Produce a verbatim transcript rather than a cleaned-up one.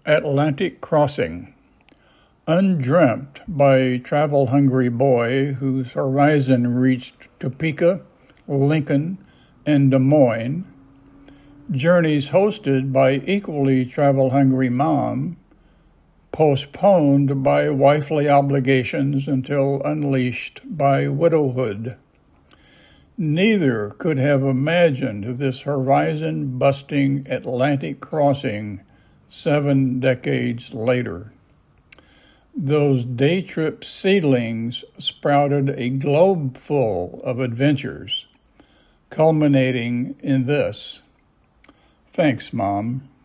Atlantic Crossing. Undreamt by a travel-hungry boy whose horizon reached Topeka, Lincoln, and Des Moines. Journeys hosted by equally travel-hungry mom, postponed by wifely obligations until unleashed by widowhood. Neither could have imagined this horizon-busting Atlantic crossing seven decades later. Those day trip seedlings sprouted a globe full of adventures, culminating in this. Thanks, Mom.